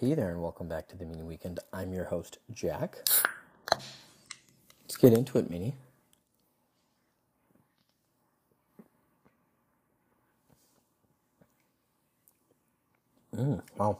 Hey there, and welcome back to the Mini Weekend. I'm your host, Jack. Let's get into it, Mini. Wow.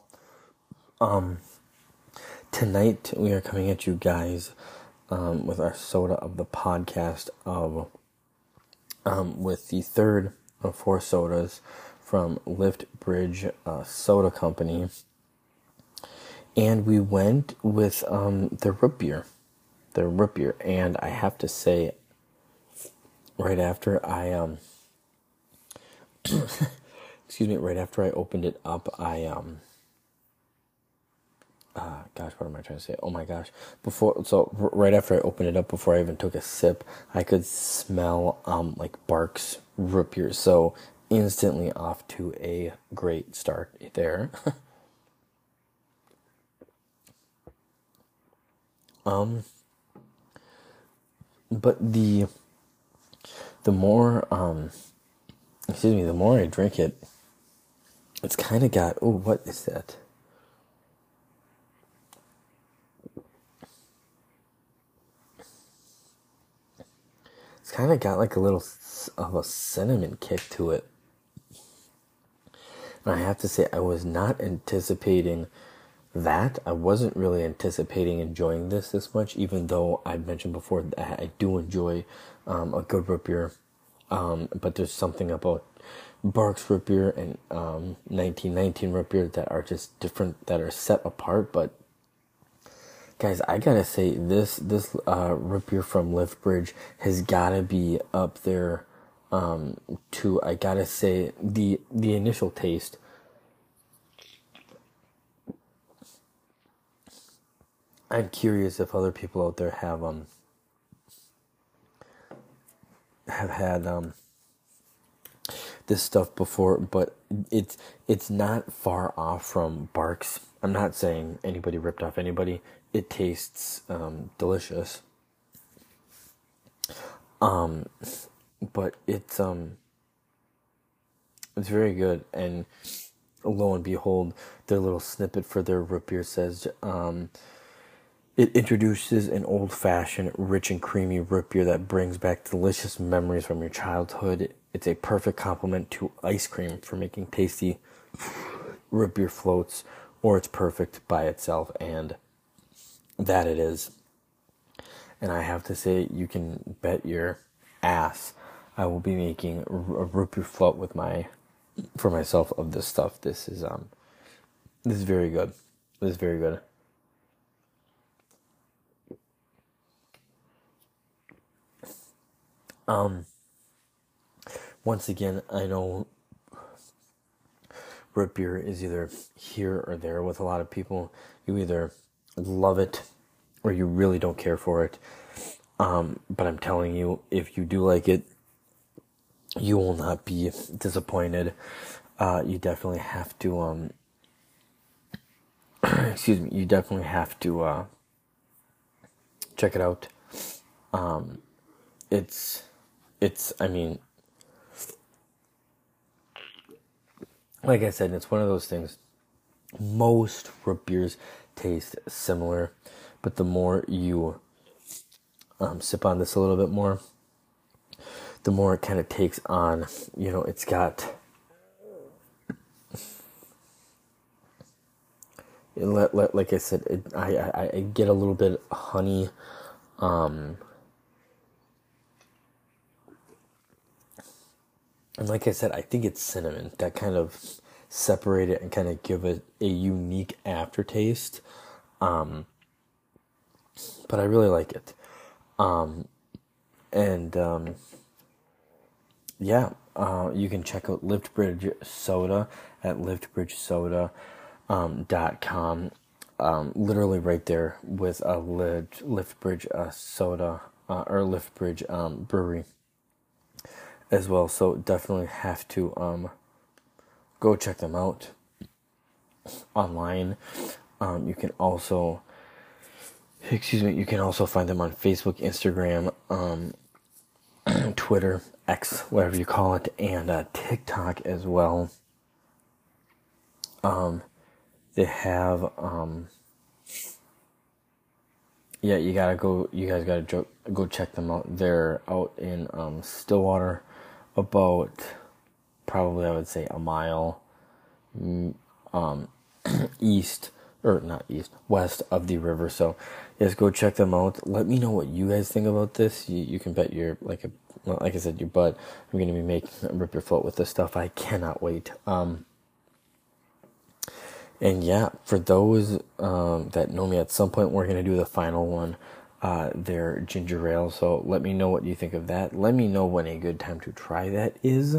Tonight we are coming at you guys with our soda of the podcast of with the third of four sodas from Liftbridge Soda Company. And we went with the root beer. And I have to say, right after I right after I opened it up, what am I trying to say? Oh my gosh. Right after I opened it up, before I even took a sip, I could smell, like Barq's root beer. So instantly off to a great start there. But the more, the more I drink it, it's kind of got, what is that? It's kind of got like a little of a cinnamon kick to it. And I have to say, I was not anticipating that. I wasn't really anticipating enjoying this much, even though I mentioned before that I do enjoy a good root beer. But there's something about Barq's root beer and 1919 root beer that are just different, that are set apart. But guys, I gotta say, this root beer from Liftbridge has gotta be up there. To, I gotta say, the initial taste. I'm curious if other people out there have had this stuff before, but it's not far off from Barq's. I'm not saying anybody ripped off anybody. It tastes delicious. But it's very good, and lo and behold, their little snippet for their root beer says it introduces an old-fashioned, rich and creamy root beer that brings back delicious memories from your childhood. It's a perfect complement to ice cream for making tasty root beer floats, or it's perfect by itself, and that it is. And I have to say, you can bet your ass I will be making a root beer float for myself of this stuff. This is very good. This is very good. Once again, I know root beer is either here or there with a lot of people. You either love it or you really don't care for it. But I'm telling you, if you do like it, you will not be disappointed. You definitely have to, you definitely have to, check it out. I mean, like I said, it's one of those things. Most root beers taste similar, but the more you sip on this a little bit more, the more it kind of takes on, it's got, like I said, I get a little bit of honey, and like I said, I think it's cinnamon that kind of separate it and kind of give it a unique aftertaste. But I really like it. You can check out Liftbridge Soda at liftbridgesoda.com. Literally right there with a Liftbridge soda or Liftbridge brewery as well. So definitely have to go check them out online. You can also find them on Facebook, Instagram, Twitter, X, whatever you call it, and TikTok as well. They have yeah, you guys gotta go check them out. They're out in Stillwater, about probably I would say a mile east, or not east, west of the river. So yes, go check them out. Let me know what you guys think about this. You can bet your like I said, your butt. I'm gonna be making rip your float with this stuff. I cannot wait. And yeah, for those that know me, at some point we're going to do the final one, their ginger ale. So let me know what you think of that. Let me know when a good time to try that is.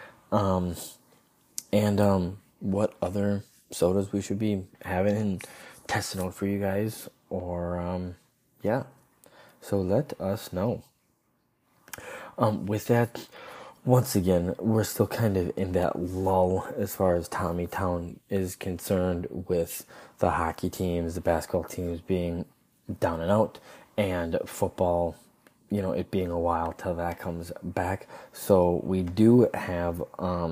And what other sodas we should be having and testing out for you guys. Or, yeah. So let us know. With that, once again, we're still kind of in that lull as far as Tommytown is concerned, with the hockey teams, the basketball teams being down and out, and football, it being a while till that comes back. So we do have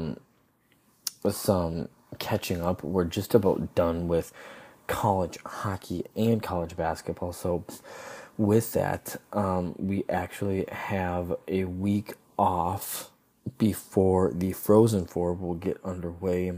some catching up. We're just about done with college hockey and college basketball. So with that, we actually have a week off before the Frozen Four will get underway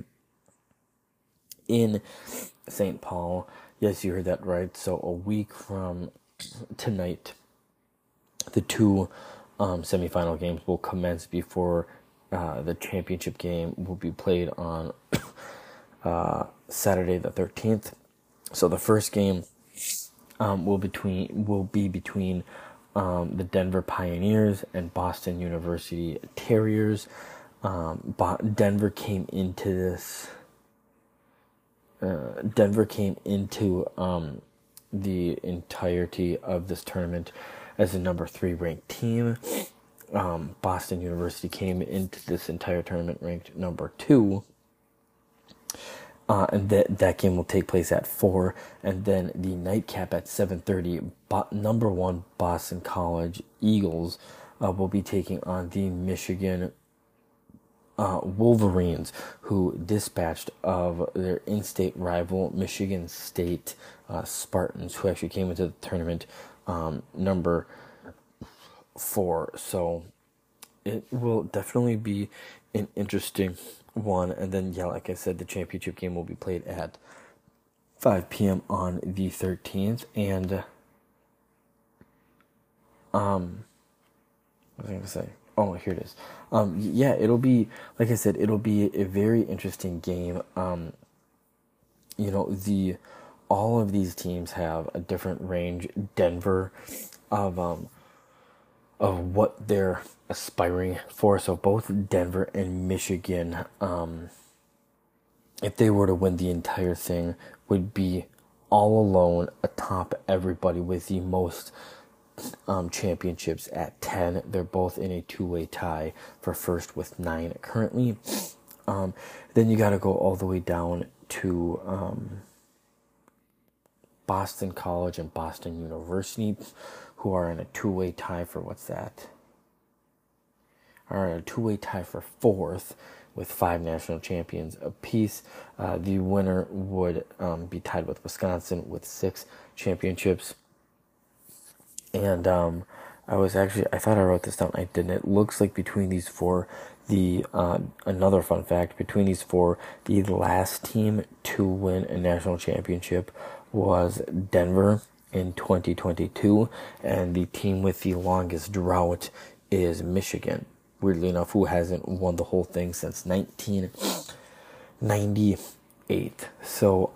in St. Paul. Yes, you heard that right. So a week from tonight, the two semifinal games will commence before the championship game will be played on Saturday the 13th. So the first game will be between the Denver Pioneers and Boston University Terriers. Denver came into the entirety of this tournament as a number 3 ranked team. Boston University came into this entire tournament ranked number 2. And that game will take place at 4, and then the nightcap at 7:30. Number 1 Boston College Eagles will be taking on the Michigan Wolverines, who dispatched of their in-state rival Michigan State Spartans, who actually came into the tournament number 4. So it will definitely be an interesting one. And then, yeah, like I said, the championship game will be played at 5 p.m. on the 13th. And what was I going to say? Oh, here it is. Yeah, it'll be, like I said, it'll be a very interesting game. All of these teams have a different range. Denver of what they're aspiring for. So both Denver and Michigan, if they were to win the entire thing, would be all alone atop everybody with the most championships at 10. They're both in a two-way tie for first with 9 currently. Then you got to go all the way down to Boston College and Boston University, who are in a two-way tie for a two-way tie for 4th with 5 national champions apiece. The winner would be tied with Wisconsin with 6 championships. And I thought I wrote this down. I didn't. It looks like between these 4, another fun fact, between these 4, the last team to win a national championship was Denver in 2022, and the team with the longest drought is Michigan, weirdly enough, who hasn't won the whole thing since 1998. So,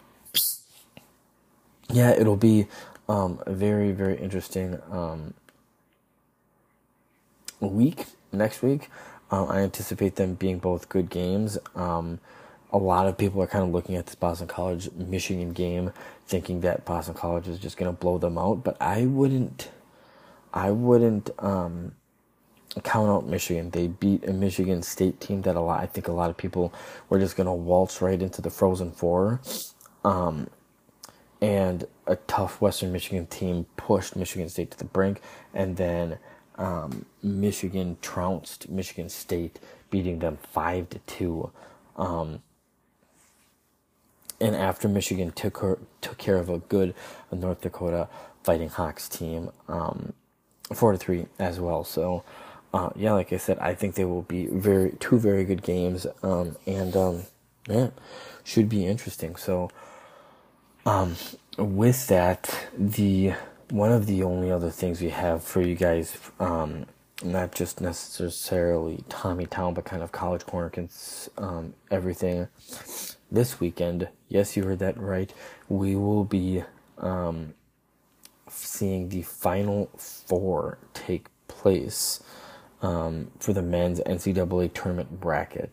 yeah, it'll be a very, very interesting week next week. I anticipate them being both good games. A lot of people are kind of looking at this Boston College Michigan game, thinking that Boston College is just going to blow them out. But I wouldn't count out Michigan. They beat a Michigan State team that I think a lot of people were just going to waltz right into the Frozen Four. And a tough Western Michigan team pushed Michigan State to the brink, and then Michigan trounced Michigan State, beating them 5-2. and after Michigan took care of a good North Dakota Fighting Hawks team, 4-3 as well. So, yeah, like I said, I think they will be two very good games, and yeah, should be interesting. So, with that, one of the only other things we have for you guys, not just necessarily Tommy Town, but kind of College Corner, everything this weekend. Yes, you heard that right. We will be seeing the Final Four take place for the men's NCAA tournament bracket.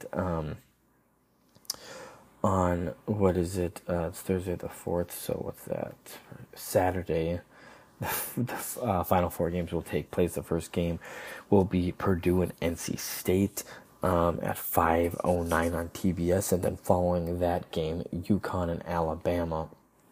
On, what is it? It's Thursday the 4th, so what's that? Saturday. The Final Four games will take place. The first game will be Purdue and NC State at 5:09 on TBS, and then following that game, UConn and Alabama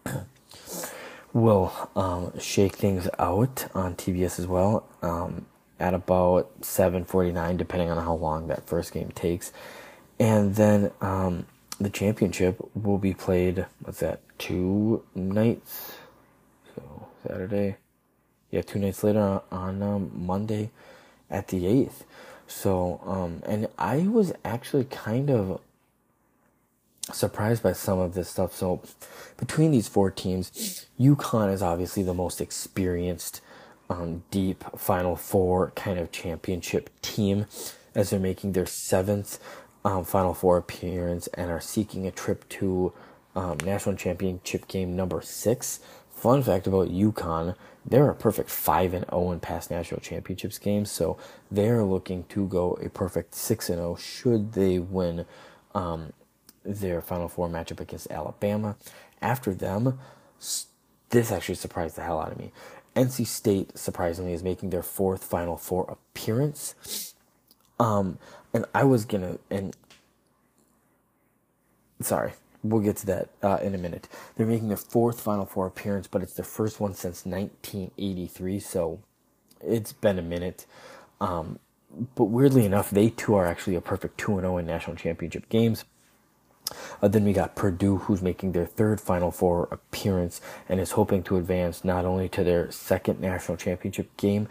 will shake things out on TBS as well at about 7:49, depending on how long that first game takes. And then the championship will be played, what's that, 2 nights? So Saturday, yeah, 2 nights later on Monday at the 8th. So, and I was actually kind of surprised by some of this stuff. So between these 4 teams, UConn is obviously the most experienced, deep Final Four kind of championship team, as they're making their 7th Final Four appearance and are seeking a trip to national championship game number 6. Fun fact about UConn, they're a perfect 5-0 in past national championships games, so they're looking to go a perfect 6-0 should they win their Final Four matchup against Alabama. After them, this actually surprised the hell out of me. NC State, surprisingly, is making their 4th Final Four appearance. And I was gonna, sorry, we'll get to that in a minute. They're making their 4th Final Four appearance, but it's their first one since 1983, so it's been a minute. But weirdly enough, they too are actually a perfect 2-0 in national championship games. Then we got Purdue, who's making their 3rd Final Four appearance and is hoping to advance not only to their 2nd national championship game,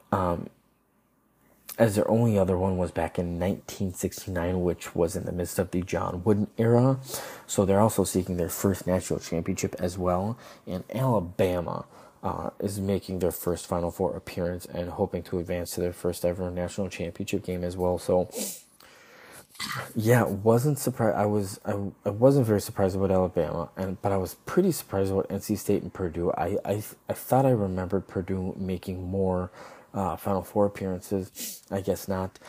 as their only other one was back in 1969, which was in the midst of the John Wooden era. So they're also seeking their 1st national championship as well. And Alabama is making their 1st Final Four appearance and hoping to advance to their 1st ever national championship game as well. So, yeah, wasn't surprised. I wasn't very surprised about Alabama, but I was pretty surprised about NC State and Purdue. I thought I remembered Purdue making more Final Four appearances. I guess not.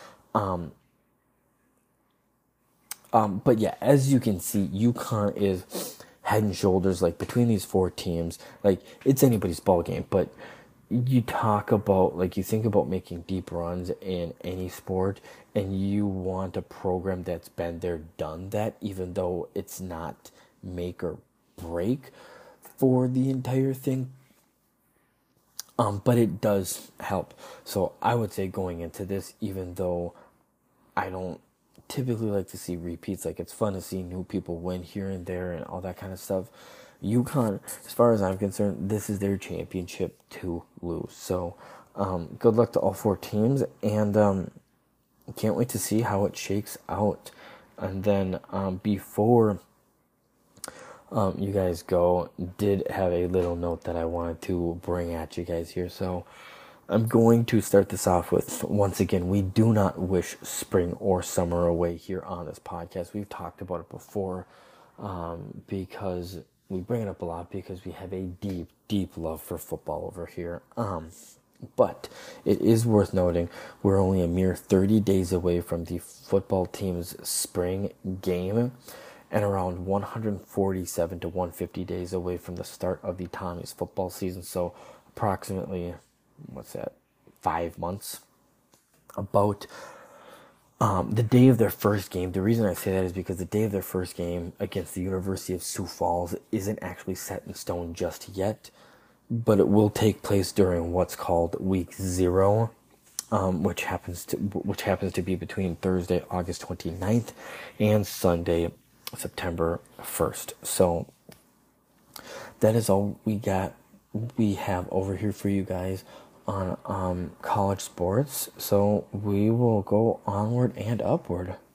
But yeah, as you can see, UConn is head and shoulders, like, between these 4 teams. Like, it's anybody's ball game, but you talk about, like, you think about making deep runs in any sport, and you want a program that's been there, done that, even though it's not make or break for the entire thing. But it does help. So I would say going into this, even though I don't typically like to see repeats, like, it's fun to see new people win here and there and all that kind of stuff. UConn, as far as I'm concerned, this is their championship to lose. So good luck to all 4 teams, and can't wait to see how it shakes out. And then before you guys go, did have a little note that I wanted to bring at you guys here. So I'm going to start this off with, once again, we do not wish spring or summer away here on this podcast. We've talked about it before, because we bring it up a lot because we have a deep, deep love for football over here. But it is worth noting we're only a mere 30 days away from the football team's spring game, and around 147 to 150 days away from the start of the Tommy's football season. So approximately, 5 months. About the day of their first game. The reason I say that is because the day of their first game against the University of Sioux Falls isn't actually set in stone just yet, but it will take place during what's called week 0. Which happens to be between Thursday, August 29th, and Sunday, September 1st. So that is all we have over here for you guys on college sports. So we will go onward and upward.